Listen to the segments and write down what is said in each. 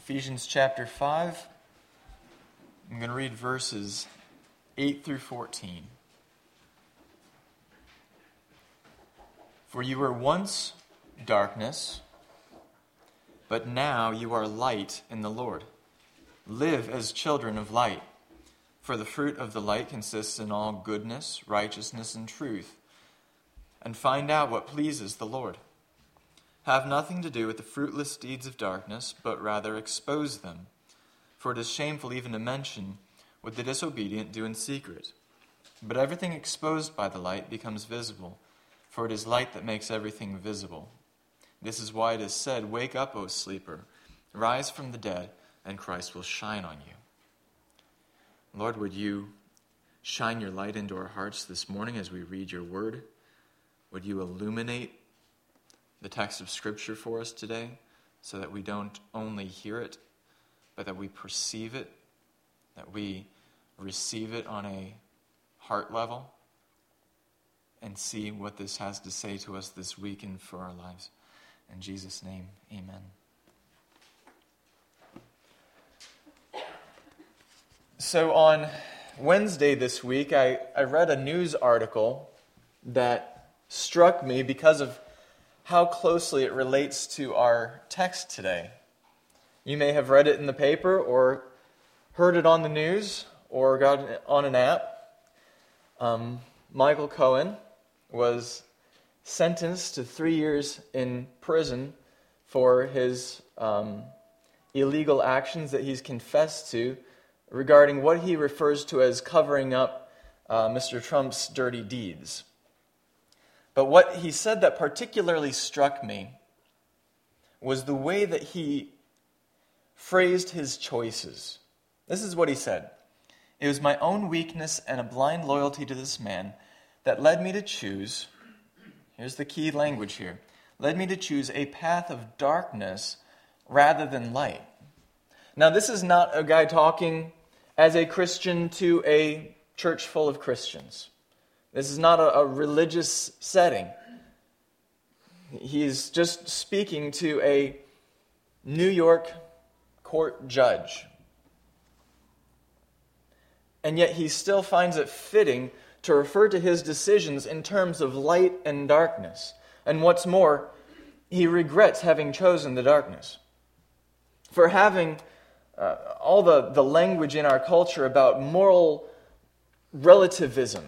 Ephesians chapter 5. I'm going to read verses 8 through 14. For you were once darkness, but now you are light in the Lord. Live as children of light, for the fruit of the light consists in all goodness, righteousness, and truth. And find out what pleases the Lord. Have nothing to do with the fruitless deeds of darkness, but rather expose them. For it is shameful even to mention what the disobedient do in secret. But everything exposed by the light becomes visible, for it is light that makes everything visible. This is why it is said, "Wake up, O sleeper, rise from the dead, and Christ will shine on you." Lord, would you shine your light into our hearts this morning as we read your word? Would you illuminate the text of Scripture for us today so that we don't only hear it, but that we perceive it, that we receive it on a heart level and see what this has to say to us this week and for our lives. In Jesus' name, amen. So on Wednesday this week, I read a news article that struck me because of how closely it relates to our text today. You may have read it in the paper or heard it on the news or got it on an app. Michael Cohen was sentenced to 3 years in prison for his illegal actions that he's confessed to regarding what he refers to as covering up Mr. Trump's dirty deeds. But what he said that particularly struck me was the way that he phrased his choices. This is what he said. "It was my own weakness and a blind loyalty to this man that led me to choose," here's the key language here, "led me to choose a path of darkness rather than light." Now, this is not a guy talking as a Christian to a church full of Christians. This is not a religious setting. He's just speaking to a New York court judge. And yet he still finds it fitting to refer to his decisions in terms of light and darkness. And what's more, he regrets having chosen the darkness. For having all the language in our culture about moral relativism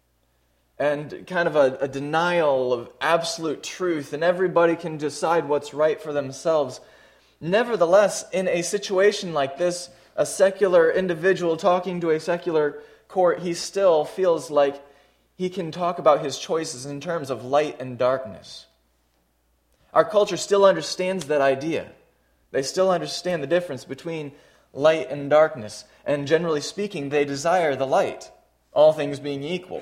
and kind of a denial of absolute truth, and everybody can decide what's right for themselves. Nevertheless, in a situation like this, a secular individual talking to a secular court, he still feels like he can talk about his choices in terms of light and darkness. Our culture still understands that idea. They still understand the difference between light and darkness. And generally speaking, they desire the light, all things being equal.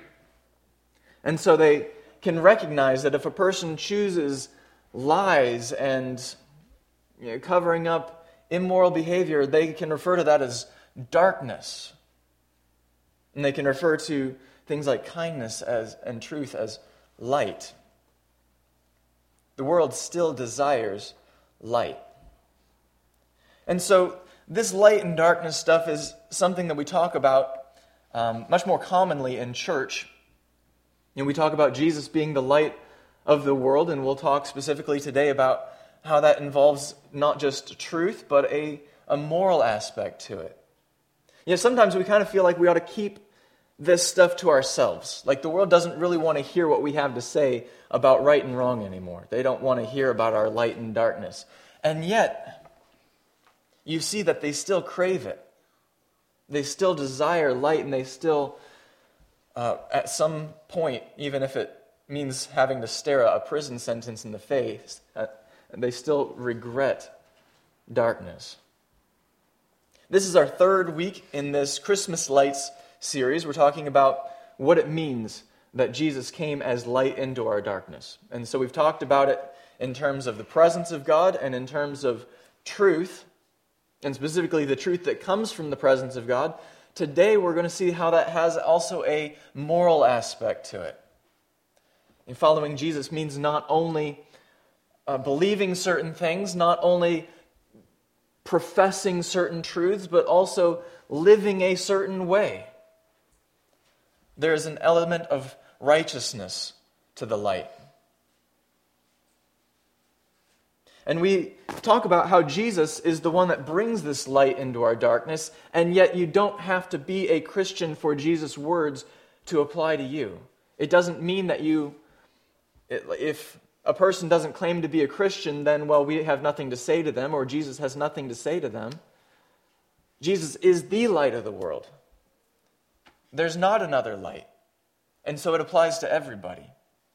And so they can recognize that if a person chooses lies and covering up immoral behavior, they can refer to that as darkness. And they can refer to things like kindness and truth as light. The world still desires light. And so this light and darkness stuff is something that we talk about much more commonly in church. We talk about Jesus being the light of the world, and we'll talk specifically today about how that involves not just truth, but a moral aspect to it. Sometimes we kind of feel like we ought to keep this stuff to ourselves. Like the world doesn't really want to hear what we have to say about right and wrong anymore. They don't want to hear about our light and darkness. And yet, you see that they still crave it. They still desire light, and they still, at some point, even if it means having to stare a prison sentence in the face, they still regret darkness. This is our third week in this Christmas Lights series. We're talking about what it means that Jesus came as light into our darkness. And so we've talked about it in terms of the presence of God and in terms of truth, and specifically the truth that comes from the presence of God. Today we're going to see how that has also a moral aspect to it. And following Jesus means not only believing certain things, not only professing certain truths, but also living a certain way. There is an element of righteousness to the light. And we talk about how Jesus is the one that brings this light into our darkness, and yet you don't have to be a Christian for Jesus' words to apply to you. It doesn't mean that if a person doesn't claim to be a Christian, then, well, we have nothing to say to them, or Jesus has nothing to say to them. Jesus is the light of the world. There's not another light. And so it applies to everybody.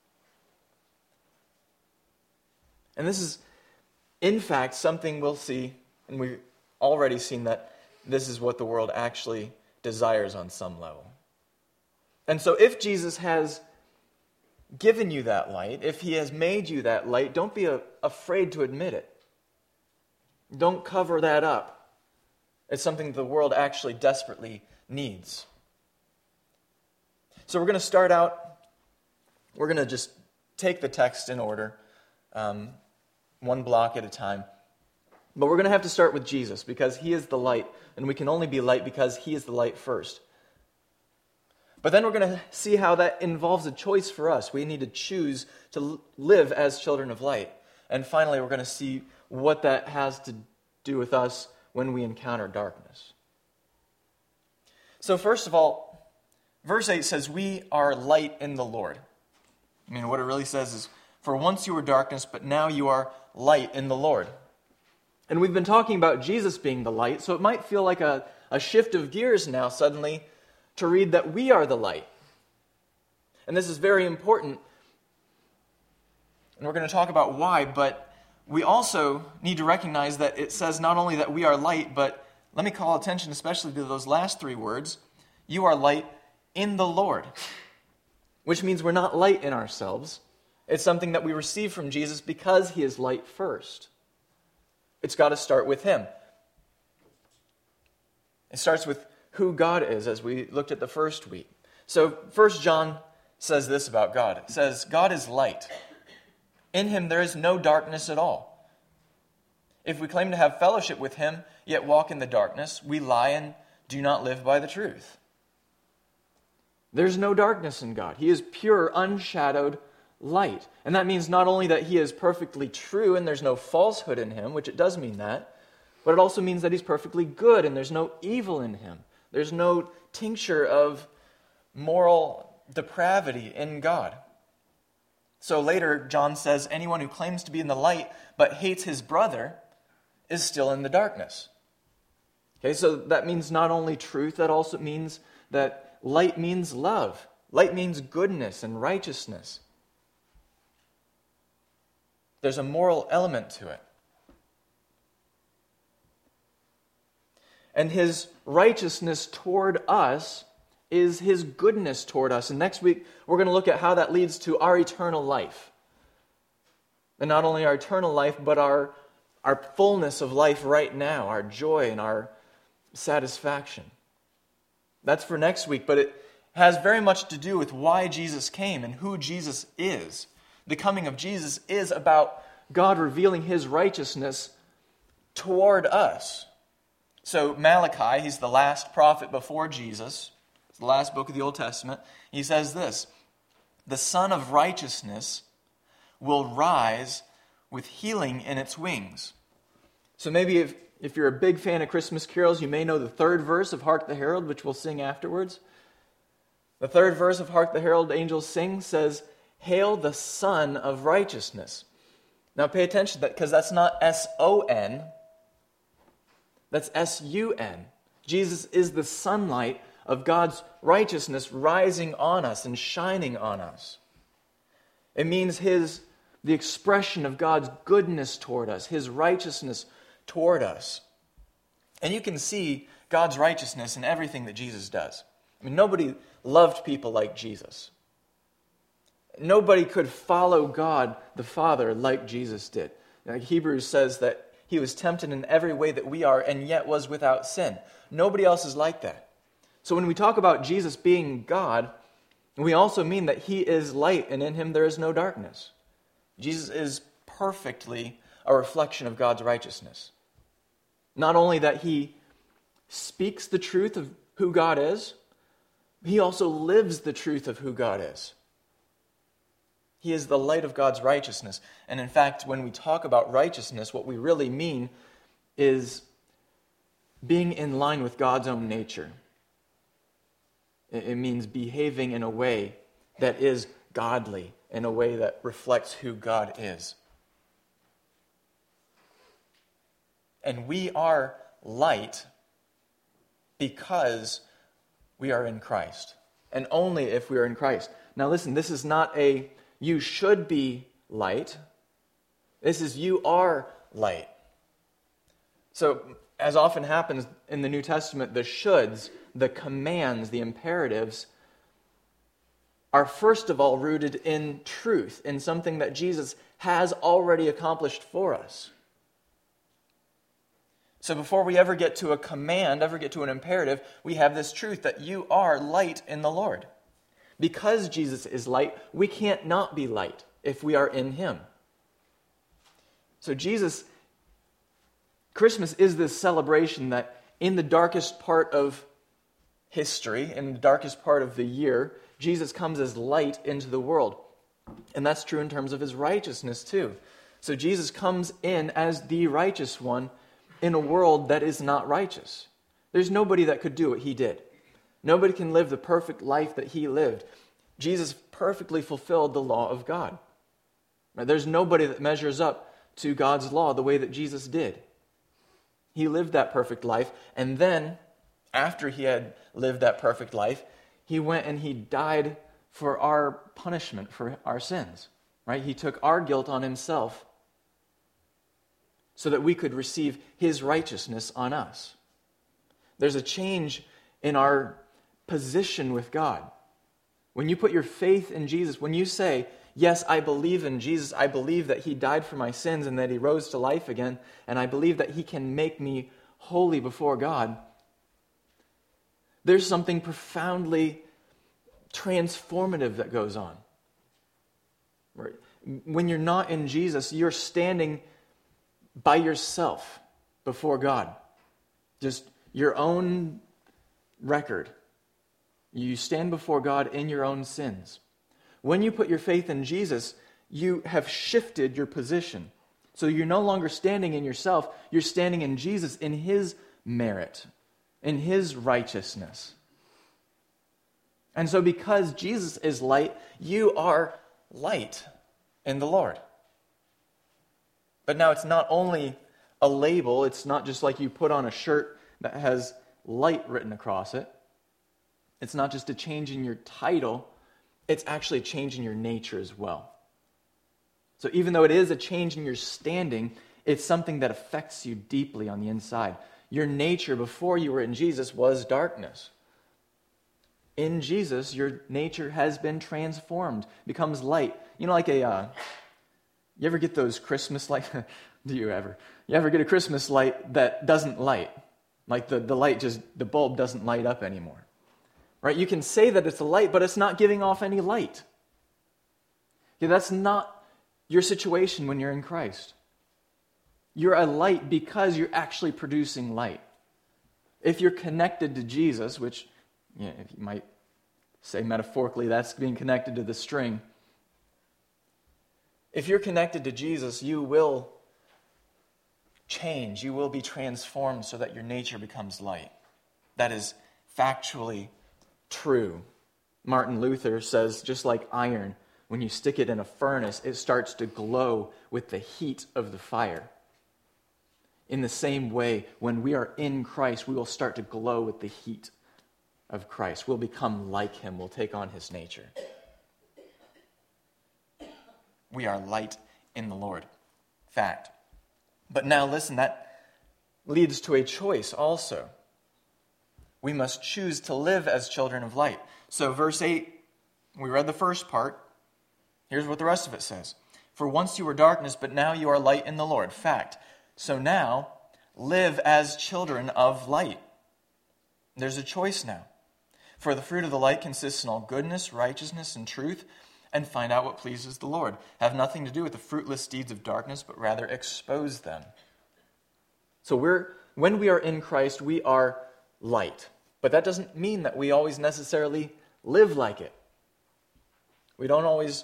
And this is, in fact, something we'll see, and we've already seen that this is what the world actually desires on some level. And so if Jesus has given you that light, if he has made you that light, don't be afraid to admit it. Don't cover that up. It's something the world actually desperately needs. So we're going to start out, we're going to just take the text in order, one block at a time. But we're going to have to start with Jesus because he is the light, and we can only be light because he is the light first. But then we're going to see how that involves a choice for us. We need to choose to live as children of light. And finally, we're going to see what that has to do with us when we encounter darkness. So first of all, verse 8 says, we are light in the Lord. I mean, what it really says is, for once you were darkness, but now you are light in the Lord. And we've been talking about Jesus being the light, so it might feel like a shift of gears now suddenly to read that we are the light. And this is very important. And we're going to talk about why, but we also need to recognize that it says not only that we are light, but let me call attention especially to those last three words. You are light in the Lord, which means we're not light in ourselves. It's something that we receive from Jesus because he is light first. It's got to start with him. It starts with who God is, as we looked at the first week. So 1 John says this about God. It says, God is light. In him there is no darkness at all. If we claim to have fellowship with him, yet walk in the darkness, we lie and do not live by the truth. There's no darkness in God. He is pure, unshadowed light. And that means not only that he is perfectly true and there's no falsehood in him, which it does mean that, but it also means that he's perfectly good and there's no evil in him. There's no tincture of moral depravity in God. So later, John says, anyone who claims to be in the light but hates his brother is still in the darkness. Okay, so that means not only truth, that also means that light means love. Light means goodness and righteousness. There's a moral element to it. And his righteousness toward us is his goodness toward us. And next week, we're going to look at how that leads to our eternal life. And not only our eternal life, but our fullness of life right now, our joy and our satisfaction. That's for next week, but it has very much to do with why Jesus came and who Jesus is. The coming of Jesus is about God revealing his righteousness toward us. So Malachi, he's the last prophet before Jesus. It's the last book of the Old Testament. He says this, the Son of Righteousness will rise with healing in its wings. So maybe if you're a big fan of Christmas carols, you may know the third verse of Hark the Herald, which we'll sing afterwards. The third verse of Hark the Herald Angels Sing says, Hail the Son of Righteousness. Now pay attention to that, because that's not S-O-N, that's S-U-N. Jesus is the sunlight of God's righteousness rising on us and shining on us. It means the expression of God's goodness toward us, his righteousness toward us. And you can see God's righteousness in everything that Jesus does. I mean, nobody loved people like Jesus. Nobody could follow God the Father like Jesus did. Like Hebrews says that he was tempted in every way that we are and yet was without sin. Nobody else is like that. So when we talk about Jesus being God, we also mean that he is light and in him there is no darkness. Jesus is perfectly a reflection of God's righteousness. Not only that he speaks the truth of who God is, he also lives the truth of who God is. He is the light of God's righteousness. And in fact, when we talk about righteousness, what we really mean is being in line with God's own nature. It means behaving in a way that is godly, in a way that reflects who God is. And we are light because we are in Christ. And only if we are in Christ. Now listen, this is not a you should be light. This is you are light. So, as often happens in the New Testament, the shoulds, the commands, the imperatives are first of all rooted in truth, in something that Jesus has already accomplished for us. So before we ever get to a command, ever get to an imperative, we have this truth that you are light in the Lord. Because Jesus is light, we can't not be light if we are in him. So Christmas is this celebration that in the darkest part of history, in the darkest part of the year, Jesus comes as light into the world. And that's true in terms of his righteousness too. So Jesus comes in as the righteous one in a world that is not righteous. There's nobody that could do what he did. Nobody can live the perfect life that he lived. Jesus perfectly fulfilled the law of God. There's nobody that measures up to God's law the way that Jesus did. He lived that perfect life, and then, after he had lived that perfect life, he went and he died for our punishment, for our sins. Right? He took our guilt on himself so that we could receive his righteousness on us. There's a change in our position with God. When you put your faith in Jesus, when you say, yes, I believe in Jesus, I believe that he died for my sins and that he rose to life again, and I believe that he can make me holy before God, there's something profoundly transformative that goes on. When you're not in Jesus, you're standing by yourself before God. Just your own record. You stand before God in your own sins. When you put your faith in Jesus, you have shifted your position. So you're no longer standing in yourself, you're standing in Jesus, in his merit, in his righteousness. And so because Jesus is light, you are light in the Lord. But now it's not only a label, it's not just like you put on a shirt that has light written across it. It's not just a change in your title, it's actually a change in your nature as well. So even though it is a change in your standing, it's something that affects you deeply on the inside. Your nature before you were in Jesus was darkness. In Jesus, your nature has been transformed, becomes light. You know, like you ever get those Christmas lights? Do you ever? You ever get a Christmas light that doesn't light? Like the light the bulb doesn't light up anymore. Right? You can say that it's a light, but it's not giving off any light. Okay, that's not your situation when you're in Christ. You're a light because you're actually producing light. If you're connected to Jesus, which if you might say metaphorically, that's being connected to the string. If you're connected to Jesus, you will change. You will be transformed so that your nature becomes light. That is factually true. Martin Luther says, just like iron, when you stick it in a furnace, it starts to glow with the heat of the fire. In the same way, when we are in Christ, we will start to glow with the heat of Christ. We'll become like him. We'll take on his nature. We are light in the Lord. Fact. But now listen, that leads to a choice also. We must choose to live as children of light. So verse 8, we read the first part. Here's what the rest of it says. For once you were darkness, but now you are light in the Lord. Fact. So now, live as children of light. There's a choice now. For the fruit of the light consists in all goodness, righteousness, and truth, and find out what pleases the Lord. Have nothing to do with the fruitless deeds of darkness, but rather expose them. So when we are in Christ, we are light. But that doesn't mean that we always necessarily live like it. We don't always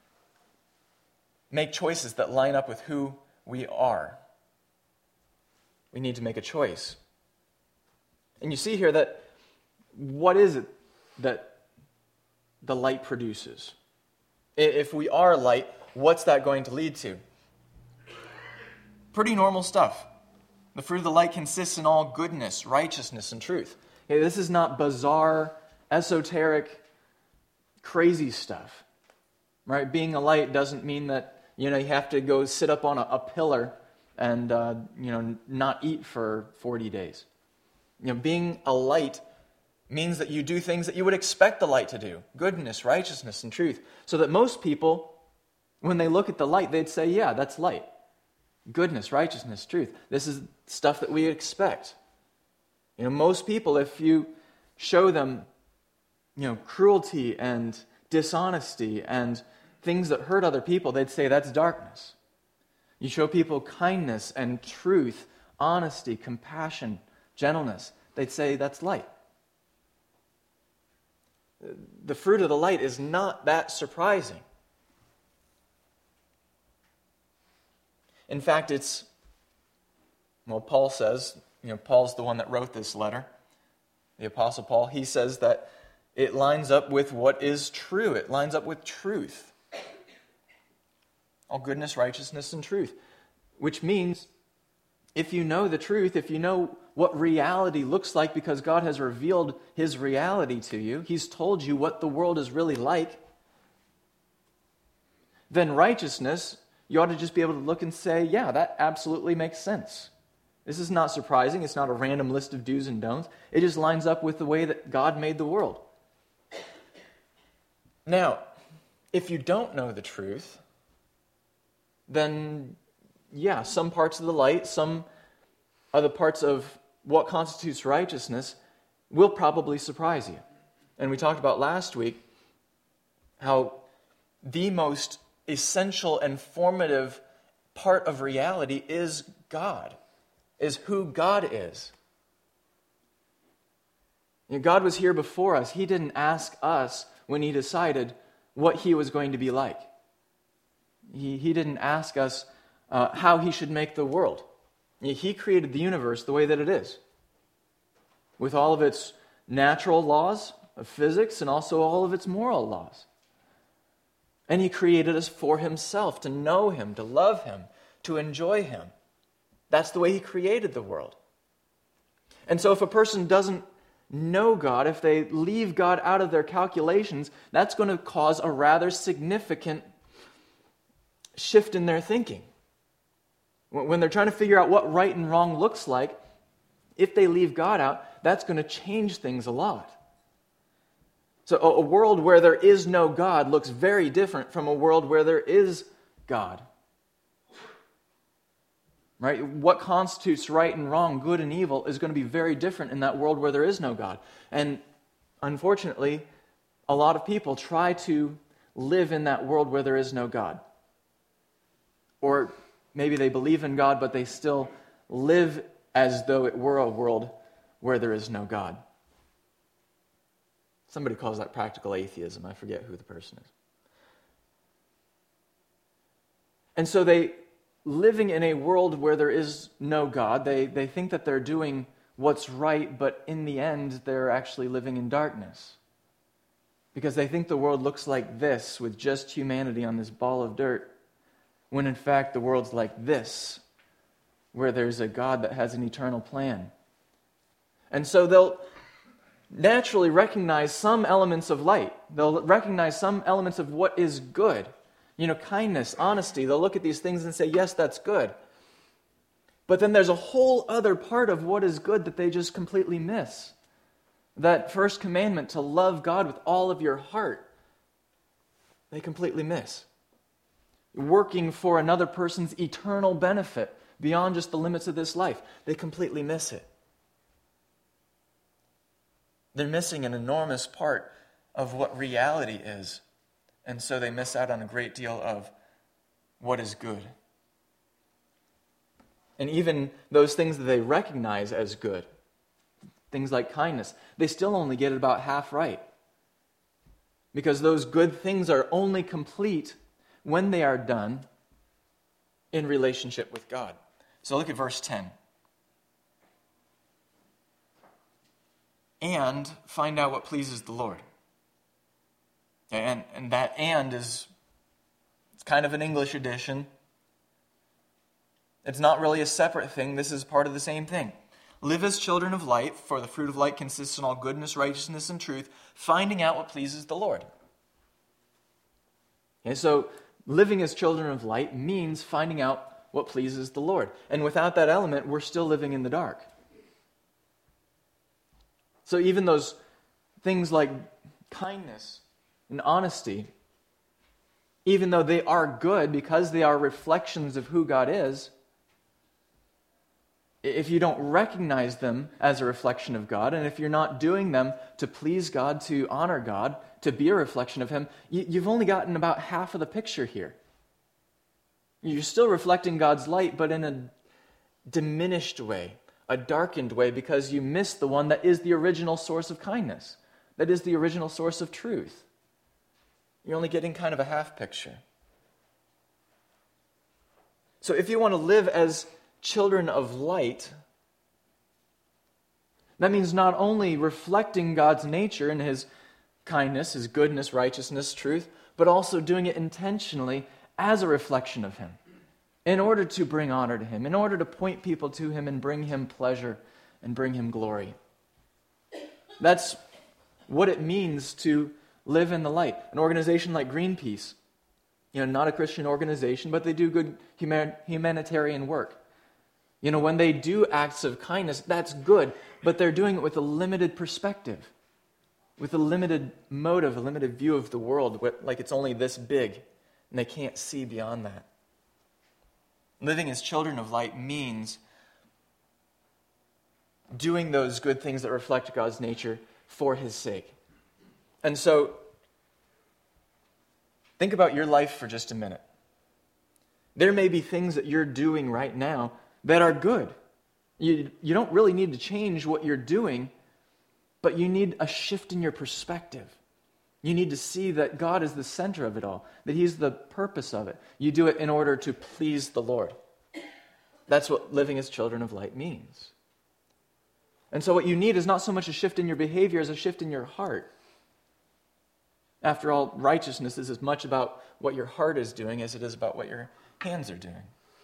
make choices that line up with who we are. We need to make a choice. And you see here that what is it that the light produces? If we are light, what's that going to lead to? Pretty normal stuff. The fruit of the light consists in all goodness, righteousness, and truth. Okay, this is not bizarre, esoteric, crazy stuff. Right? Being a light doesn't mean that you have to go sit up on a pillar and not eat for 40 days. Being a light means that you do things that you would expect the light to do. Goodness, righteousness, and truth. So that most people, when they look at the light, they'd say, yeah, that's light. Goodness, righteousness, truth. This is stuff that we expect. Most people, if you show them, cruelty and dishonesty and things that hurt other people, they'd say that's darkness. You show people kindness and truth, honesty, compassion, gentleness, they'd say that's light. The fruit of the light is not that surprising. In fact, Paul says, Paul's the one that wrote this letter, the Apostle Paul, he says that it lines up with what is true. It lines up with truth. All goodness, righteousness, and truth. Which means, if you know the truth, if you know what reality looks like because God has revealed His reality to you, He's told you what the world is really like, then righteousness, you ought to just be able to look and say, yeah, that absolutely makes sense. This is not surprising. It's not a random list of do's and don'ts. It just lines up with the way that God made the world. Now, if you don't know the truth, then, yeah, some parts of the light, some other parts of what constitutes righteousness will probably surprise you. And we talked about last week how the most essential and formative part of reality is God, is who God is. God was here before us. He didn't ask us when He decided what He was going to be like. He didn't ask us how He should make the world. He created the universe the way that it is, with all of its natural laws of physics and also all of its moral laws. And He created us for Himself, to know Him, to love Him, to enjoy Him. That's the way He created the world. And so if a person doesn't know God, if they leave God out of their calculations, that's going to cause a rather significant shift in their thinking. When they're trying to figure out what right and wrong looks like, if they leave God out, that's going to change things a lot. So a world where there is no God looks very different from a world where there is God. Right? What constitutes right and wrong, good and evil, is going to be very different in that world where there is no God. And unfortunately, a lot of people try to live in that world where there is no God. Or maybe they believe in God, but they still live as though it were a world where there is no God. Somebody calls that practical atheism. I forget who the person is. And so living in a world where there is no God, they think that they're doing what's right, but in the end, they're actually living in darkness. Because they think the world looks like this, with just humanity on this ball of dirt, when in fact the world's like this, where there's a God that has an eternal plan. And so they'll naturally recognize some elements of light. They'll recognize some elements of what is good. Kindness, honesty. They'll look at these things and say, yes, that's good. But then there's a whole other part of what is good that they just completely miss. That first commandment, to love God with all of your heart, they completely miss. Working for another person's eternal benefit beyond just the limits of this life, they completely miss it. They're missing an enormous part of what reality is. And so they miss out on a great deal of what is good. And even those things that they recognize as good, things like kindness, they still only get it about half right. Because those good things are only complete when they are done in relationship with God. So look at verse 10. And find out what pleases the Lord. And that "and" is kind of an English edition. It's not really a separate thing. This is part of the same thing. Live as children of light, for the fruit of light consists in all goodness, righteousness, and truth, finding out what pleases the Lord. Okay, so living as children of light means finding out what pleases the Lord. And without that element, we're still living in the dark. So even those things like kindness and honesty, even though they are good because they are reflections of who God is, if you don't recognize them as a reflection of God, and if you're not doing them to please God, to honor God, to be a reflection of Him, you've only gotten about half of the picture here. You're still reflecting God's light, but in a diminished way, a darkened way, because you miss the one that is the original source of kindness, that is the original source of truth. You're only getting kind of a half picture. So if you want to live as children of light, that means not only reflecting God's nature and His kindness, His goodness, righteousness, truth, but also doing it intentionally as a reflection of Him, in order to bring honor to Him, in order to point people to Him and bring Him pleasure and bring Him glory. That's what it means to live in the light. An organization like Greenpeace, not a Christian organization, but they do good humanitarian work. When they do acts of kindness, that's good, but they're doing it with a limited perspective, with a limited motive, a limited view of the world, like it's only this big, and they can't see beyond that. Living as children of light means doing those good things that reflect God's nature for His sake. And so, think about your life for just a minute. There may be things that you're doing right now that are good. You don't really need to change what you're doing, but you need a shift in your perspective. You need to see that God is the center of it all, that He's the purpose of it. You do it in order to please the Lord. That's what living as children of light means. And so what you need is not so much a shift in your behavior as a shift in your heart. After all, righteousness is as much about what your heart is doing as it is about what your hands are doing.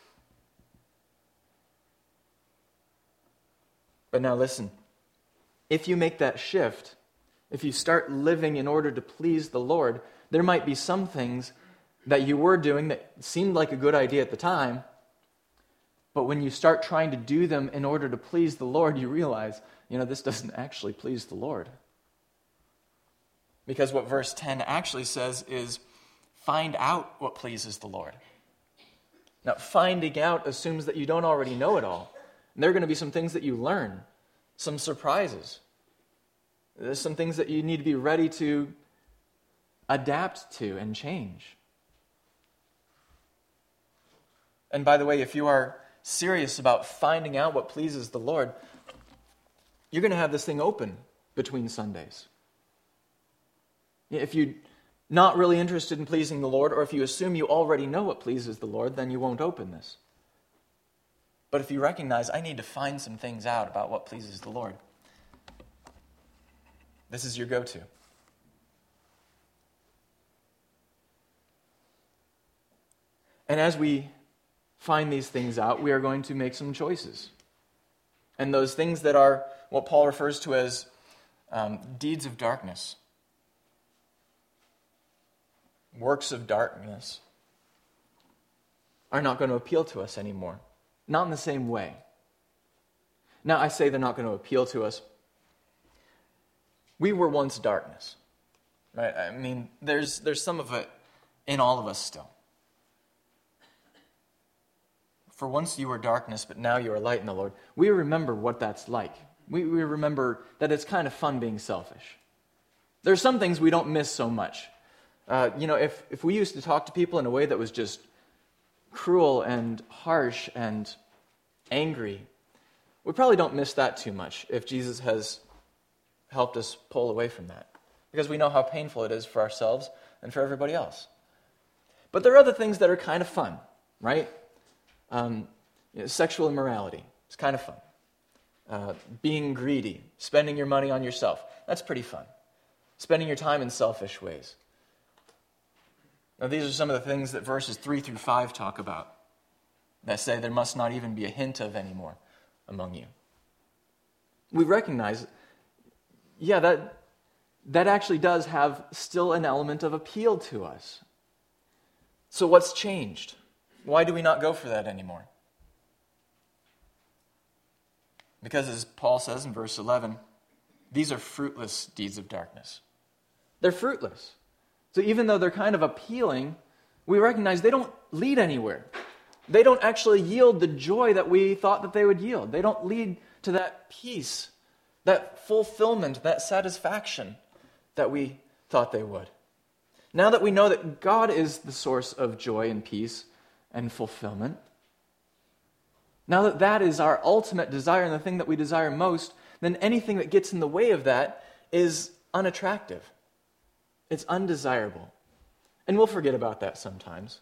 But now listen, if you make that shift, if you start living in order to please the Lord, there might be some things that you were doing that seemed like a good idea at the time, but when you start trying to do them in order to please the Lord, you realize, this doesn't actually please the Lord. Because what verse 10 actually says is, find out what pleases the Lord. Now, finding out assumes that you don't already know it all. And there are going to be some things that you learn, some surprises. There's some things that you need to be ready to adapt to and change. And by the way, if you are serious about finding out what pleases the Lord, you're going to have this thing open between Sundays. If you're not really interested in pleasing the Lord, or if you assume you already know what pleases the Lord, then you won't open this. But if you recognize, I need to find some things out about what pleases the Lord, this is your go-to. And as we find these things out, we are going to make some choices. And those things that are what Paul refers to as deeds of darkness, works of darkness, are not going to appeal to us anymore. Not in the same way. Now, I say they're not going to appeal to us. We were once darkness, right? I mean, there's some of it in all of us still. For once you were darkness, but now you are light in the Lord. We remember what that's like. We remember that it's kind of fun being selfish. There's some things we don't miss so much. If we used to talk to people in a way that was just cruel and harsh and angry, we probably don't miss that too much if Jesus has helped us pull away from that, because we know how painful it is for ourselves and for everybody else. But there are other things that are kind of fun, right? Sexual immorality, it's kind of fun. Being greedy, spending your money on yourself, that's pretty fun. Spending your time in selfish ways. Now, these are some of the things that verses 3 through 5 talk about, that say there must not even be a hint of anymore among you. We recognize, that actually does have still an element of appeal to us. So what's changed? Why do we not go for that anymore? Because as Paul says in verse 11, these are fruitless deeds of darkness. They're fruitless. So even though they're kind of appealing, we recognize they don't lead anywhere. They don't actually yield the joy that we thought that they would yield. They don't lead to that peace, that fulfillment, that satisfaction that we thought they would. Now that we know that God is the source of joy and peace and fulfillment, now that that is our ultimate desire and the thing that we desire most, then anything that gets in the way of that is unattractive. It's undesirable. And we'll forget about that sometimes.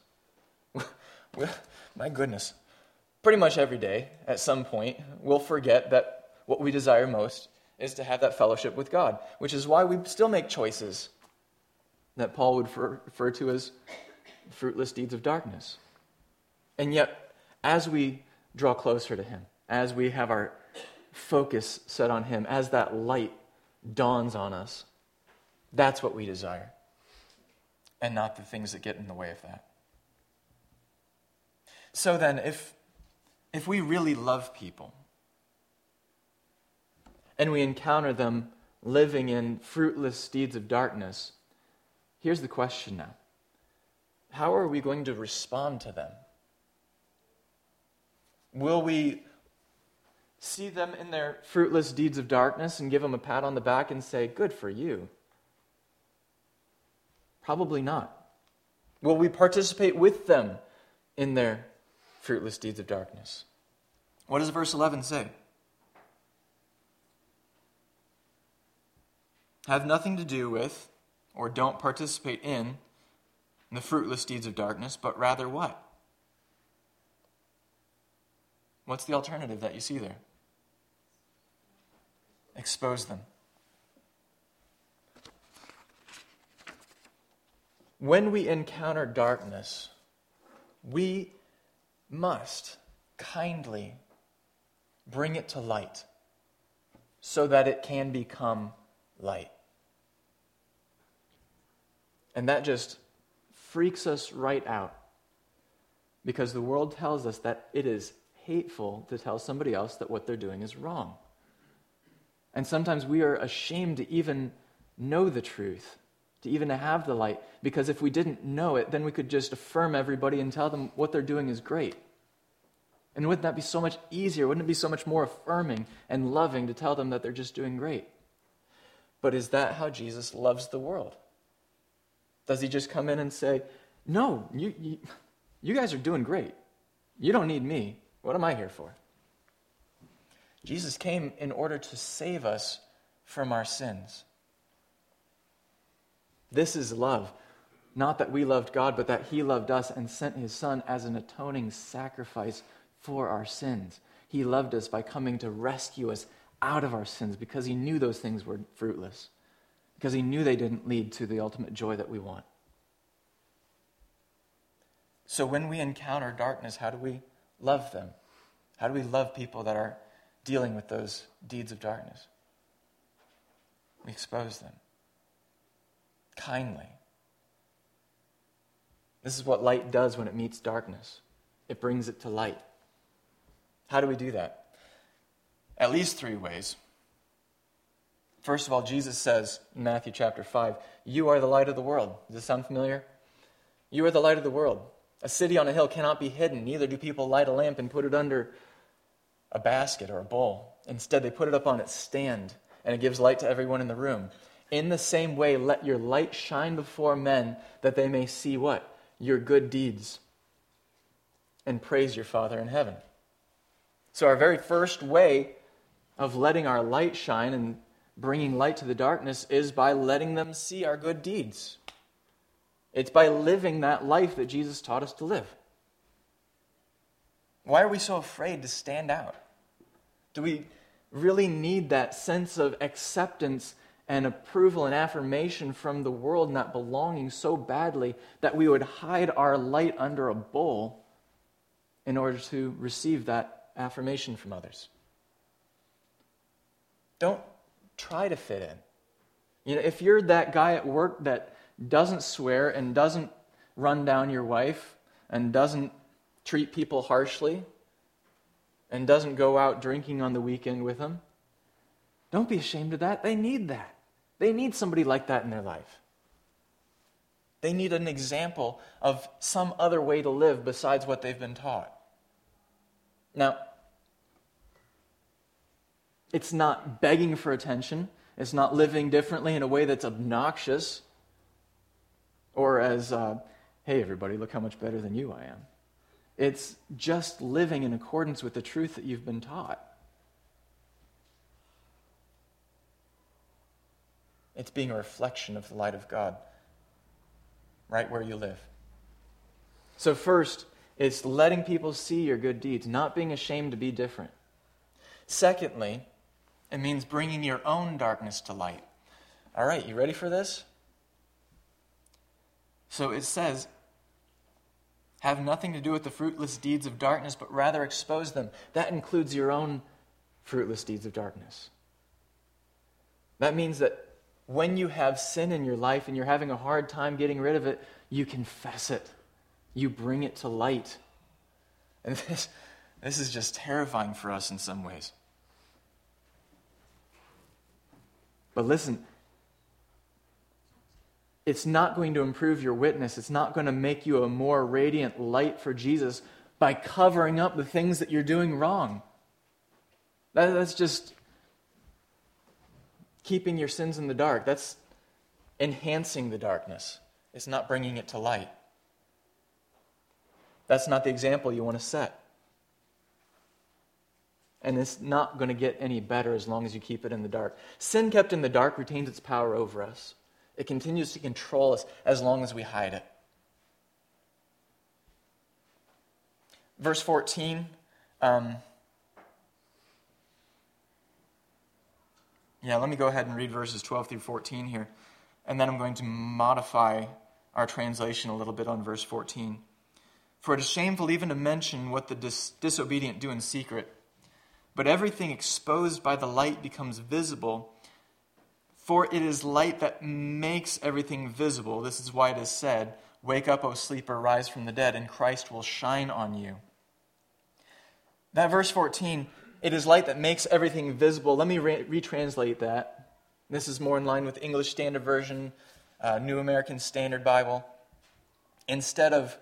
My goodness. Pretty much every day, at some point, we'll forget that what we desire most is to have that fellowship with God, which is why we still make choices that Paul would refer to as fruitless deeds of darkness. And yet, as we draw closer to Him, as we have our focus set on Him, as that light dawns on us, that's what we desire, and not the things that get in the way of that. So then, if we really love people, and we encounter them living in fruitless deeds of darkness, here's the question now. How are we going to respond to them? Will we see them in their fruitless deeds of darkness and give them a pat on the back and say, "Good for you"? Probably not. Will we participate with them in their fruitless deeds of darkness? What does verse 11 say? Have nothing to do with, or don't participate in, the fruitless deeds of darkness, but rather what? What's the alternative that you see there? Expose them. When we encounter darkness, we must kindly bring it to light so that it can become light. And that just freaks us right out, because the world tells us that it is hateful to tell somebody else that what they're doing is wrong. And sometimes we are ashamed to even know the truth, to even have the light, because if we didn't know it, then we could just affirm everybody and tell them what they're doing is great. And wouldn't that be so much easier? Wouldn't it be so much more affirming and loving to tell them that they're just doing great? But is that how Jesus loves the world? Does he just come in and say, "No, you guys are doing great. You don't need me. What am I here for?" Jesus came in order to save us from our sins. This is love. Not that we loved God, but that he loved us and sent his Son as an atoning sacrifice for our sins. He loved us by coming to rescue us out of our sins because he knew those things were fruitless, because he knew they didn't lead to the ultimate joy that we want. So when we encounter darkness, how do we love them? How do we love people that are dealing with those deeds of darkness? We expose them kindly. This is what light does when it meets darkness. It brings it to light. How do we do that? At least 3 ways. First of all, Jesus says in Matthew chapter 5, "You are the light of the world." Does this sound familiar? You are the light of the world. A city on a hill cannot be hidden. Neither do people light a lamp and put it under a basket or a bowl. Instead, they put it up on its stand, and it gives light to everyone in the room. In the same way, let your light shine before men, that they may see what? Your good deeds, and praise your Father in heaven. So our very first way of letting our light shine and bringing light to the darkness is by letting them see our good deeds. It's by living that life that Jesus taught us to live. Why are we so afraid to stand out? Do we really need that sense of acceptance and approval and affirmation from the world not belonging so badly that we would hide our light under a bowl in order to receive that affirmation from others? Don't try to fit in. If you're that guy at work that doesn't swear and doesn't run down your wife and doesn't treat people harshly and doesn't go out drinking on the weekend with them, don't be ashamed of that. They need that. They need somebody like that in their life. They need an example of some other way to live besides what they've been taught. Now, it's not begging for attention. It's not living differently in a way that's obnoxious. Or as, hey everybody, look how much better than you I am. It's just living in accordance with the truth that you've been taught. It's being a reflection of the light of God right where you live. So first, it's letting people see your good deeds, not being ashamed to be different. Secondly, it means bringing your own darkness to light. All right, you ready for this? So it says, have nothing to do with the fruitless deeds of darkness, but rather expose them. That includes your own fruitless deeds of darkness. That means that when you have sin in your life and you're having a hard time getting rid of it, you confess it. You bring it to light. And this is just terrifying for us in some ways. But listen, it's not going to improve your witness. It's not going to make you a more radiant light for Jesus by covering up the things that you're doing wrong. That's just keeping your sins in the dark. That's enhancing the darkness. It's not bringing it to light. That's not the example you want to set. And it's not going to get any better as long as you keep it in the dark. Sin kept in the dark retains its power over us. It continues to control us as long as we hide it. Verse 14. Let me go ahead and read verses 12 through 14 here. And then I'm going to modify our translation a little bit on verse 14. For it is shameful even to mention what the disobedient do in secret. But everything exposed by the light becomes visible. For it is light that makes everything visible. This is why it is said, wake up, O sleeper, rise from the dead, and Christ will shine on you. That verse 14, it is light that makes everything visible. Let me retranslate that. This is more in line with English Standard Version, New American Standard Bible. Instead of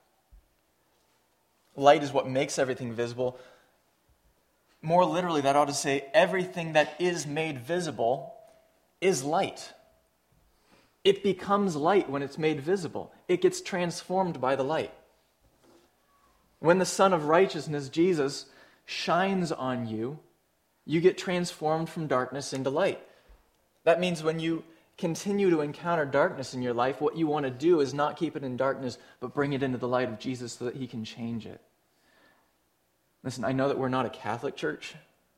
light is what makes everything visible, more literally that ought to say everything that is made visible is light. It becomes light when it's made visible. It gets transformed by the light. When the Son of Righteousness, Jesus, shines on you, you get transformed from darkness into light. That means when you continue to encounter darkness in your life, what you want to do is not keep it in darkness, but bring it into the light of Jesus so that He can change it. Listen, I know that we're not a Catholic church,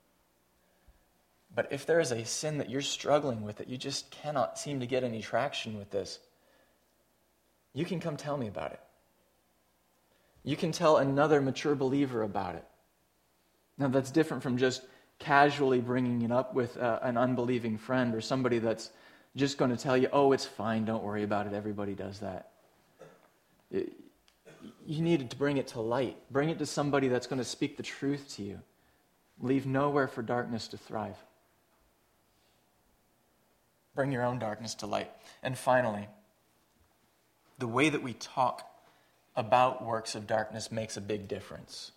but if there is a sin that you're struggling with, that you just cannot seem to get any traction with this, you can come tell me about it. You can tell another mature believer about it. Now, that's different from just casually bringing it up with an unbelieving friend or somebody that's just going to tell you, oh, it's fine, don't worry about it, everybody does that. You needed to bring it to light. Bring it to somebody that's going to speak the truth to you. Leave nowhere for darkness to thrive. Bring your own darkness to light. And finally, the way that we talk about works of darkness makes a big difference.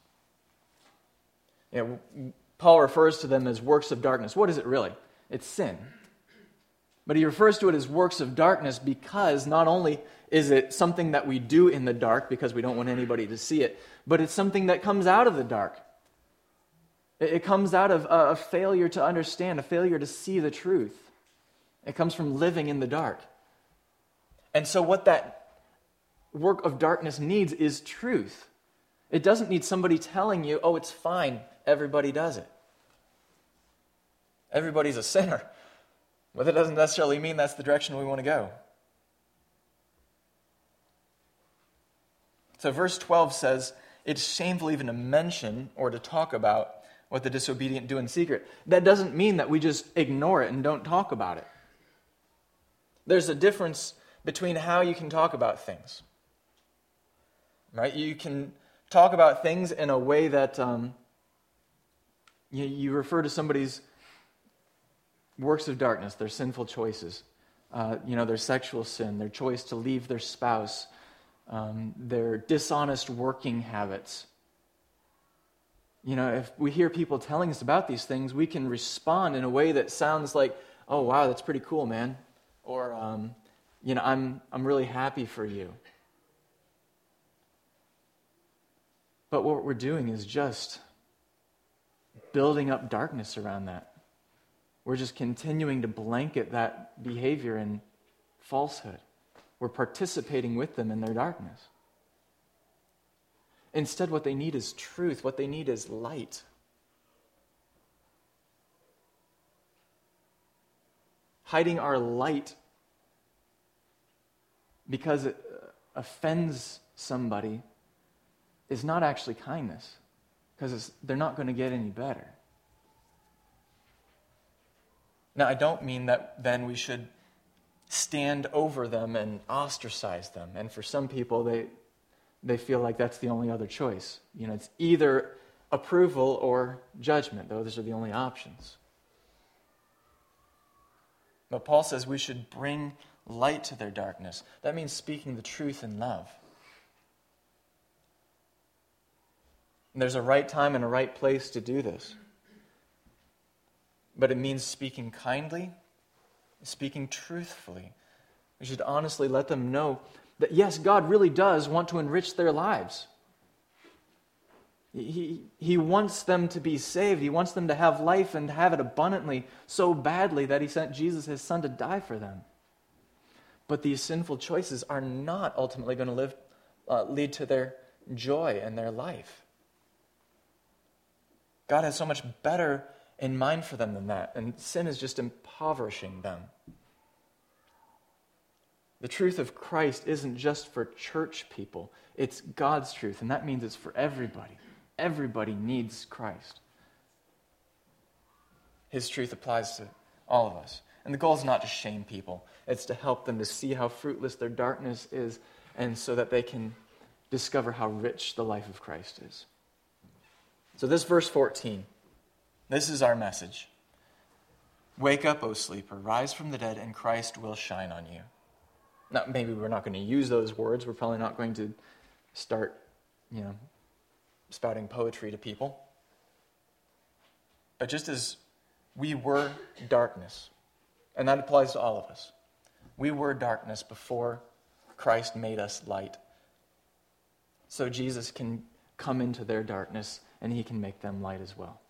Paul refers to them as works of darkness. What is it really? It's sin. But he refers to it as works of darkness because not only is it something that we do in the dark because we don't want anybody to see it, but it's something that comes out of the dark. It comes out of a failure to understand, a failure to see the truth. It comes from living in the dark. And so what that work of darkness needs is truth. It doesn't need somebody telling you, oh, it's fine, everybody does it. Everybody's a sinner. But that doesn't necessarily mean that's the direction we want to go. So verse 12 says, it's shameful even to mention or to talk about what the disobedient do in secret. That doesn't mean that we just ignore it and don't talk about it. There's a difference between how you can talk about things. Right? You can talk about things in a way that you refer to somebody's works of darkness, their sinful choices, their sexual sin, their choice to leave their spouse, their dishonest working habits. If we hear people telling us about these things, we can respond in a way that sounds like, oh, wow, that's pretty cool, man. Or, I'm really happy for you. But what we're doing is just building up darkness around that. We're just continuing to blanket that behavior in falsehood. We're participating with them in their darkness. Instead, what they need is truth. What they need is light. Hiding our light because it offends somebody is not actually kindness, because they're not going to get any better. Now, I don't mean that then we should stand over them and ostracize them. And for some people, they feel like that's the only other choice. It's either approval or judgment. Those are the only options. But Paul says we should bring light to their darkness. That means speaking the truth in love. And there's a right time and a right place to do this. But it means speaking kindly, speaking truthfully. We should honestly let them know that, yes, God really does want to enrich their lives. He wants them to be saved. He wants them to have life and have it abundantly so badly that he sent Jesus, his son, to die for them. But these sinful choices are not ultimately going to lead to their joy and their life. God has so much better in mind for them than that, and sin is just impoverishing them. The truth of Christ isn't just for church people. It's God's truth, and that means it's for everybody. Everybody needs Christ. His truth applies to all of us. And the goal is not to shame people. It's to help them to see how fruitless their darkness is, and so that they can discover how rich the life of Christ is. So this verse 14, this is our message. Wake up, O sleeper, rise from the dead, and Christ will shine on you. Now, maybe we're not going to use those words. We're probably not going to start, spouting poetry to people. But just as we were darkness, and that applies to all of us, we were darkness before Christ made us light. So Jesus can come into their darkness, and he can make them light as well.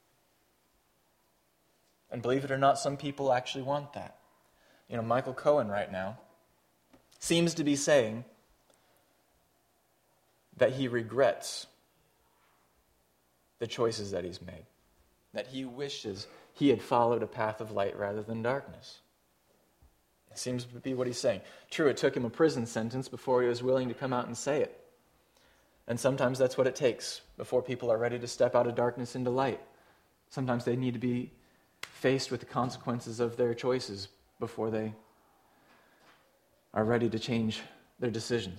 And believe it or not, some people actually want that. Michael Cohen right now seems to be saying that he regrets the choices that he's made, that he wishes he had followed a path of light rather than darkness. It seems to be what he's saying. True, it took him a prison sentence before he was willing to come out and say it. And sometimes that's what it takes before people are ready to step out of darkness into light. Sometimes they need to be faced with the consequences of their choices before they are ready to change their decisions.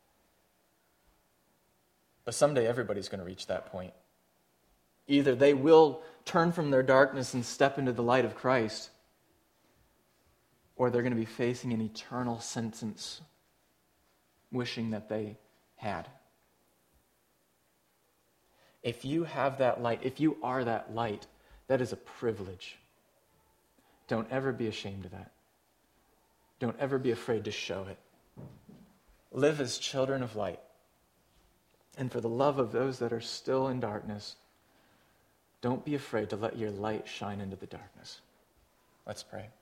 But someday everybody's going to reach that point. Either they will turn from their darkness and step into the light of Christ, or they're going to be facing an eternal sentence, wishing that they had. If you have that light, if you are that light, that is a privilege. Don't ever be ashamed of that. Don't ever be afraid to show it. Live as children of light. And for the love of those that are still in darkness, Don't be afraid to let your light shine into the darkness. Let's pray.